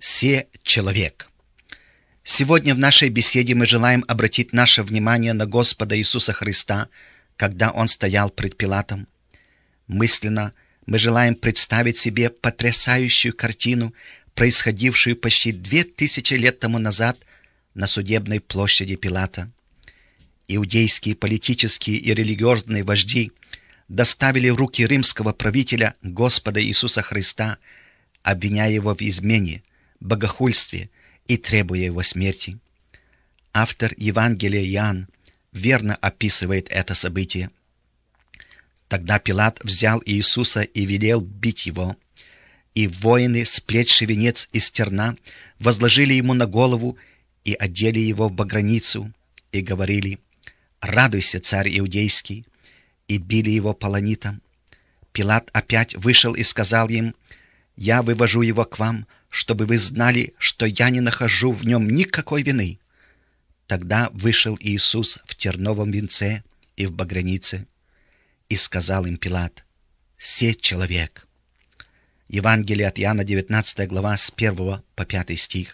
Се человек. Сегодня в нашей беседе мы желаем обратить наше внимание на Господа Иисуса Христа, когда Он стоял пред Пилатом. Мысленно мы желаем представить себе потрясающую картину, происходившую почти 2000 лет тому назад на судебной площади Пилата. Иудейские политические и религиозные вожди доставили в руки римского правителя Господа Иисуса Христа, обвиняя его в измене, богохульстве и требуя его смерти. Автор Евангелия Иоанн верно описывает это событие. Тогда Пилат взял Иисуса и велел бить его, и воины, сплетши венец из терна, возложили ему на голову и одели его в баграницу, и говорили: «Радуйся, царь иудейский!» и били его полонитом. Пилат опять вышел и сказал им: «Я вывожу его к вам, чтобы вы знали, что я не нахожу в нем никакой вины». Тогда вышел Иисус в терновом венце и в багранице, и сказал им Пилат: «Се человек». Евангелие от Иоанна, 19 глава, с 1 по 5 стих.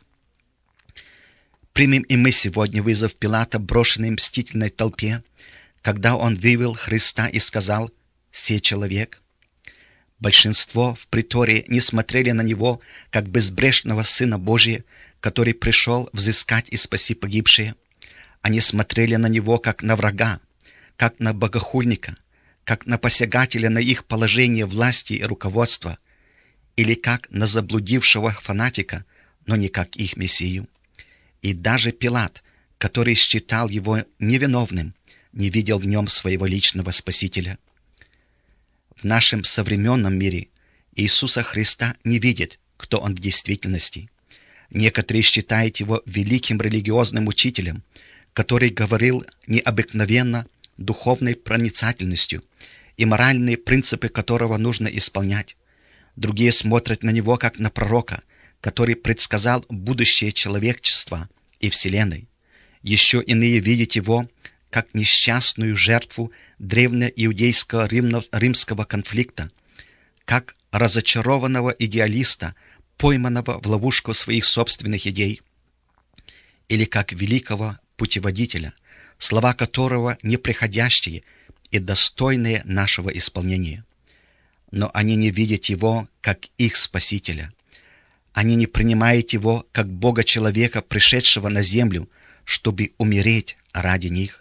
Примем и мы сегодня вызов Пилата, брошенный мстительной толпе, когда он вывел Христа и сказал: «Се человек». Большинство в притории не смотрели на него, как безбрешного Сына Божия, который пришел взыскать и спаси погибшие. Они смотрели на него, как на врага, как на богохульника, как на посягателя на их положение власти и руководства, или как на заблудившего фанатика, но не как их Мессию. И даже Пилат, который считал его невиновным, не видел в нем своего личного Спасителя. В нашем современном мире Иисуса Христа не видят, кто Он в действительности. Некоторые считают Его великим религиозным учителем, который говорил необыкновенно духовной проницательностью и моральные принципы которого нужно исполнять. Другие смотрят на Него как на пророка, который предсказал будущее человечества и Вселенной. Еще иные видят Его как несчастную жертву древнеиудейского римского конфликта, как разочарованного идеалиста, пойманного в ловушку своих собственных идей, или как великого путеводителя, слова которого неприходящие и достойные нашего исполнения. Но они не видят Его как их Спасителя. Они не принимают Его как Бога-человека, пришедшего на землю, чтобы умереть ради них.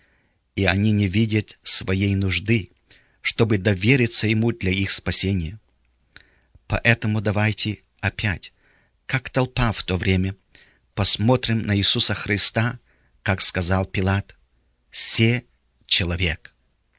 И они не видят своей нужды, чтобы довериться Ему для их спасения. Поэтому давайте опять, как толпа в то время, посмотрим на Иисуса Христа, как сказал Пилат: «Се человек».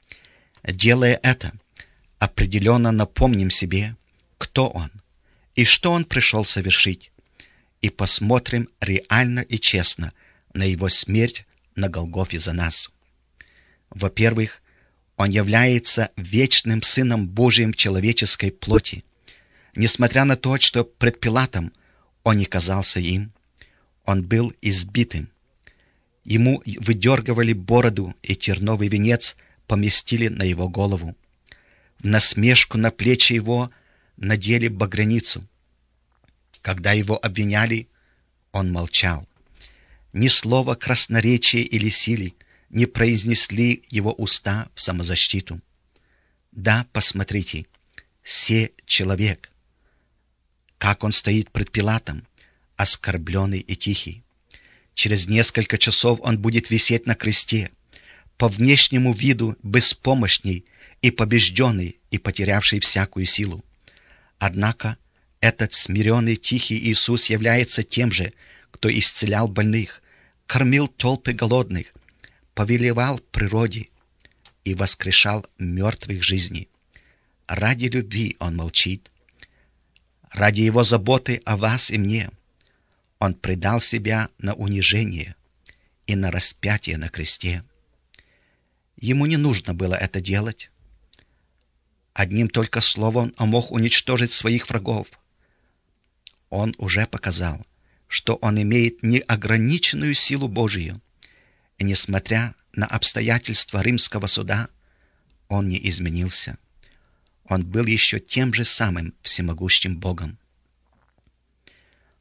Делая это, определенно напомним себе, кто Он и что Он пришел совершить, и посмотрим реально и честно на Его смерть на Голгофе за нас. Во-первых, Он является вечным Сыном Божиим человеческой плоти. Несмотря на то, что пред Пилатом Он не казался им, Он был избитым. Ему выдергивали бороду, и терновый венец поместили на Его голову. В насмешку на плечи Его надели баграницу. Когда Его обвиняли, Он молчал. Ни слова красноречия или силы не произнесли Его уста в самозащиту. Да, посмотрите, се человек. Как Он стоит пред Пилатом, оскорбленный и тихий. Через несколько часов Он будет висеть на кресте, по внешнему виду беспомощный и побежденный и потерявший всякую силу. Однако этот смиренный тихий Иисус является тем же, кто исцелял больных, кормил толпы голодных, повелевал природе и воскрешал мертвых жизни. Ради любви Он молчит. Ради Его заботы о вас и мне Он предал себя на унижение и на распятие на кресте. Ему не нужно было это делать. Одним только словом Он мог уничтожить своих врагов. Он уже показал, что Он имеет неограниченную силу Божию, и, несмотря на обстоятельства римского суда, Он не изменился. Он был еще тем же самым всемогущим Богом.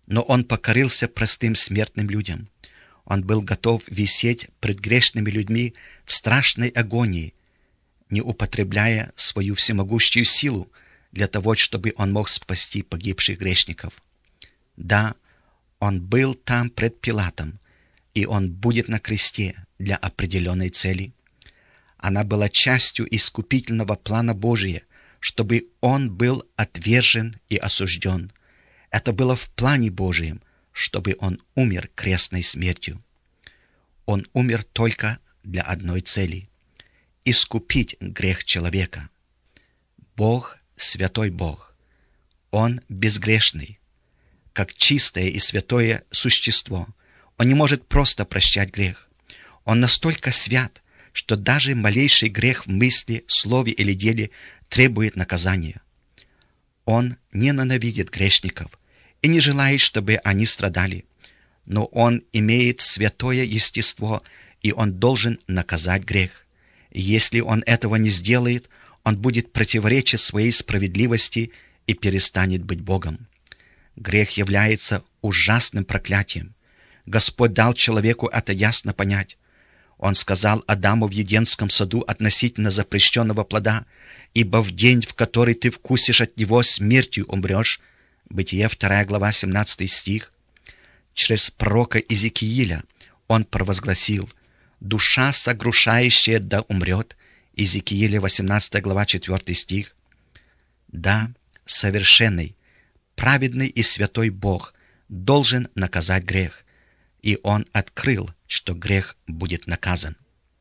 Но Он покорился простым смертным людям. Он был готов висеть пред грешными людьми в страшной агонии, не употребляя свою всемогущую силу для того, чтобы Он мог спасти погибших грешников. Да, Он был там пред Пилатом, и Он будет на кресте для определенной цели. Она была частью искупительного плана Божия, чтобы Он был отвержен и осужден. Это было в плане Божьем, чтобы Он умер крестной смертью. Он умер только для одной цели – искупить грех человека. Бог – святой Бог. Он безгрешный. Как чистое и святое существо, Он не может просто прощать грех. Он настолько свят, что даже малейший грех в мысли, слове или деле требует наказания. Он не ненавидит грешников и не желает, чтобы они страдали. Но Он имеет святое естество, и Он должен наказать грех. И если Он этого не сделает, Он будет противоречить своей справедливости и перестанет быть Богом. Грех является ужасным проклятием. Господь дал человеку это ясно понять. Он сказал Адаму в Едемском саду относительно запрещенного плода: «Ибо в день, в который ты вкусишь от него, смертью умрешь». Бытие 2 глава 17 стих. Через пророка Иезекииля он провозгласил: «Душа согрушающая да умрет». Иезекииля 18 глава 4 стих. Да, совершенный, праведный и святой Бог должен наказать грех, и Он открыл, что грех будет наказан.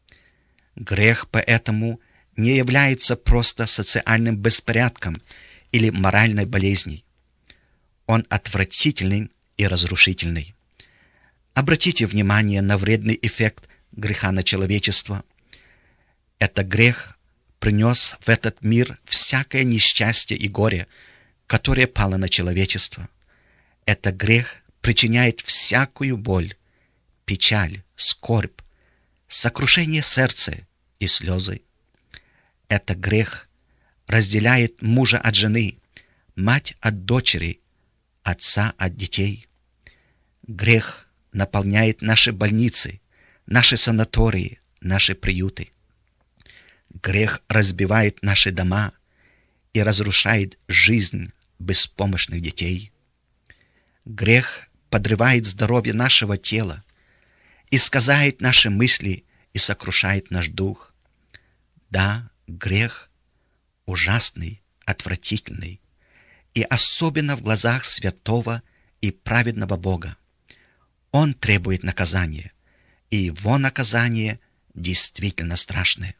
Грех поэтому не является просто социальным беспорядком или моральной болезнью. Он отвратительный и разрушительный. Обратите внимание на вредный эффект греха на человечество. Это грех принес в этот мир всякое несчастье и горе, которое пало на человечество. Это грех причиняет всякую боль, печаль, скорбь, сокрушение сердца и слезы. Это грех разделяет мужа от жены, мать от дочери, отца от детей. Грех наполняет наши больницы, наши санатории, наши приюты. Грех разбивает наши дома и разрушает жизнь беспомощных детей. Грех подрывает здоровье нашего тела, искажает наши мысли и сокрушает наш дух. Да, грех ужасный, отвратительный, и особенно в глазах святого и праведного Бога. Он требует наказания, и Его наказание действительно страшное.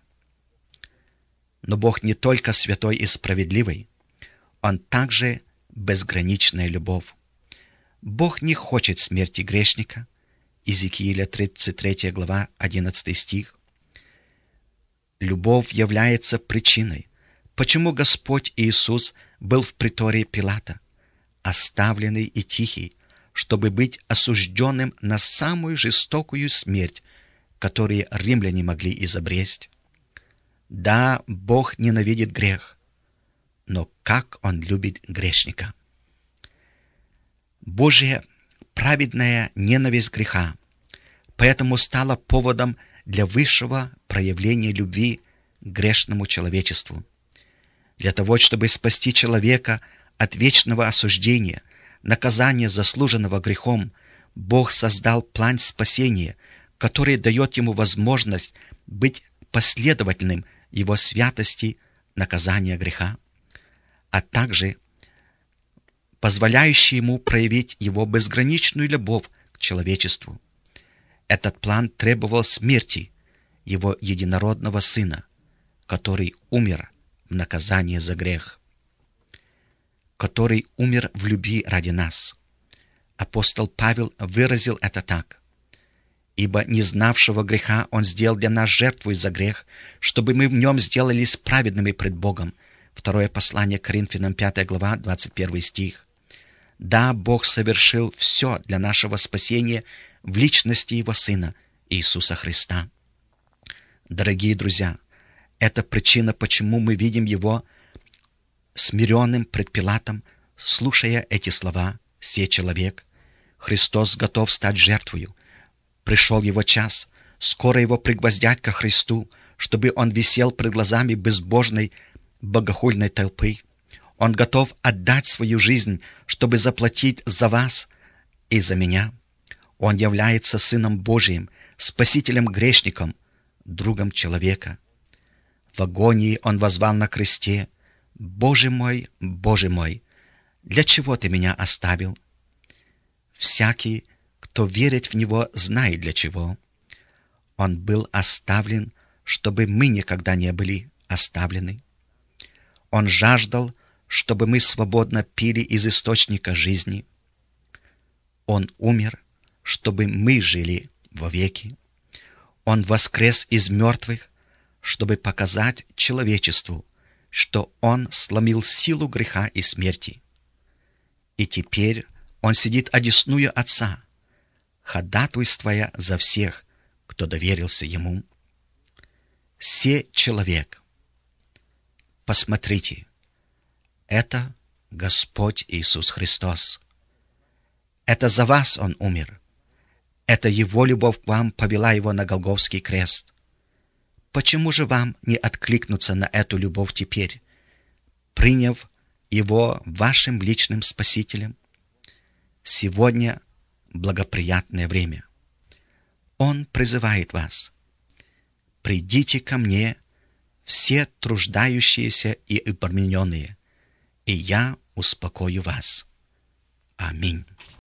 Но Бог не только святой и справедливый, Он также безграничная любовь. Бог не хочет смерти грешника. Иезекииля 33 глава 11 стих. Любовь является причиной, почему Господь Иисус был в притории Пилата, оставленный и тихий, чтобы быть осужденным на самую жестокую смерть, которую римляне могли изобрести. Да, Бог ненавидит грех, но как Он любит грешника! Божья праведная ненависть греха поэтому стала поводом для высшего проявления любви к грешному человечеству. Для того, чтобы спасти человека от вечного осуждения, наказания, заслуженного грехом, Бог создал план спасения, который дает ему возможность быть последовательным Его святости наказания греха, а также позволяющий ему проявить Его безграничную любовь к человечеству. Этот план требовал смерти Его единородного Сына, который умер в наказание за грех, который умер в любви ради нас. Апостол Павел выразил это так: «Ибо не знавшего греха Он сделал для нас жертву за грех, чтобы мы в нем сделались праведными пред Богом». Второе послание к Коринфянам, 5 глава, 21 стих. Да, Бог совершил все для нашего спасения в личности Его Сына, Иисуса Христа. Дорогие друзья, это причина, почему мы видим Его смиренным пред Пилатом, слушая эти слова: «Се человек». Христос готов стать жертвою. Пришел его час. Скоро его пригвоздят ко Христу, чтобы он висел пред глазами безбожной, богохульной толпы. Он готов отдать свою жизнь, чтобы заплатить за вас и за меня. Он является Сыном Божиим, Спасителем-грешником, другом человека. В агонии он воззвал на кресте: Боже мой, для чего ты меня оставил?» Всякий, кто верит в Него, знает для чего. Он был оставлен, чтобы мы никогда не были оставлены. Он жаждал, чтобы мы свободно пили из источника жизни. Он умер, чтобы мы жили вовеки. Он воскрес из мертвых, чтобы показать человечеству, что Он сломил силу греха и смерти. И теперь Он сидит одесную Отца, ходатайствуя за всех, кто доверился Ему. Се человек. Посмотрите, это Господь Иисус Христос. Это за вас Он умер. Это Его любовь к вам повела Его на Голгофский крест. Почему же вам не откликнуться на эту любовь теперь, приняв Его вашим личным Спасителем? Сегодня благоприятное время. Он призывает вас: «Придите ко мне, все труждающиеся и обремененные, и я успокою вас». Аминь.